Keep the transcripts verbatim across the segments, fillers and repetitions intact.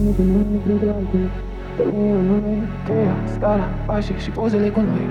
printre altele. Pe mine nume, cheia, scara, pașii și pozele cu noi.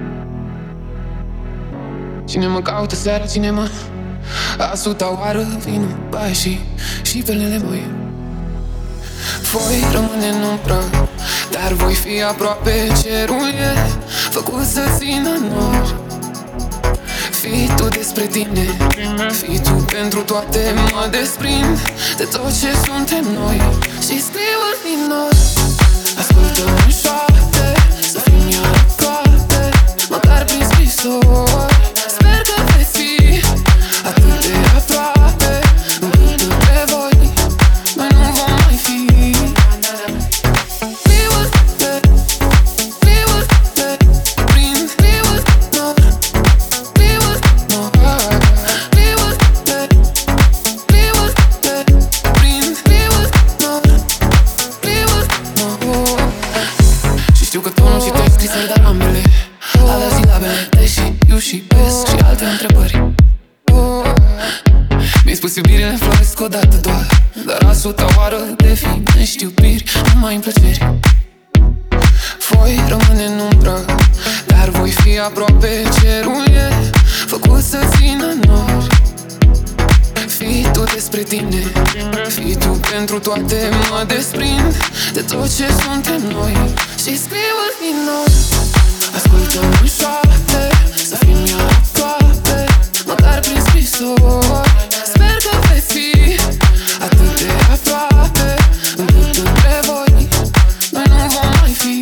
Cine mă caută seara, cine mă a suta oară, vinul, pașii și perlele moi. Voi rămâne în umbră, dar voi fi aproape. Cerul e făcut să țină nor. Fii tu despre tine, fii tu pentru toate. Mă desprind de tot ce suntem noi și scriu în minor. Ascultă în șoapte, să fim iar aproape, măcar prin scrisori. Sper că vei fi atât de aproape, încât între voi noi nu vom mai fi. Știu că tu nu citești scrisori, dar ambele alea silabele, deși eu și pesc și alte întrebări. Mi-ai spus iubirile înfloresc odată doar, dar a suta oară definești iubiri numai în plăceri. Voi rămâne în umbră, dar voi fi aproape. Cerul e făcut să țină nor. Fii tu despre tine, fii tu pentru toate. Mă desprind de tot ce suntem noi și scriu în minor. Ascultă-mă în șoapte, să fim iar aproape, măcar prin scrisori. Sper că vei fi atât de aproape, încât între voi noi nu vom mai fi.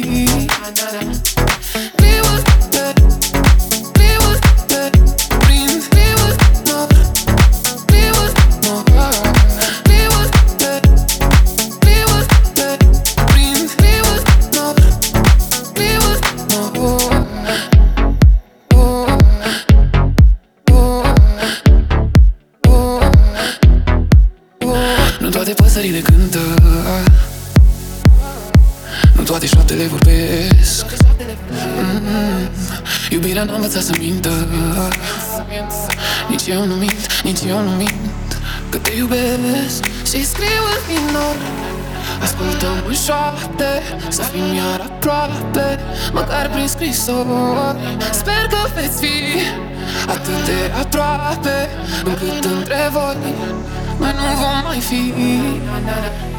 Nu toate păsările cântă, nu toate șoaptele vorbesc. mm-hmm. Iubirea n-a învățat să mintă, nici eu nu mint, nici eu nu mint că te iubesc și scriu în minor. Ascultă-mă în șoapte, să fim iar aproape, măcar prin scrisori. Sper că veți fi atât de aproape, încât între voi noi nu vom mai fi.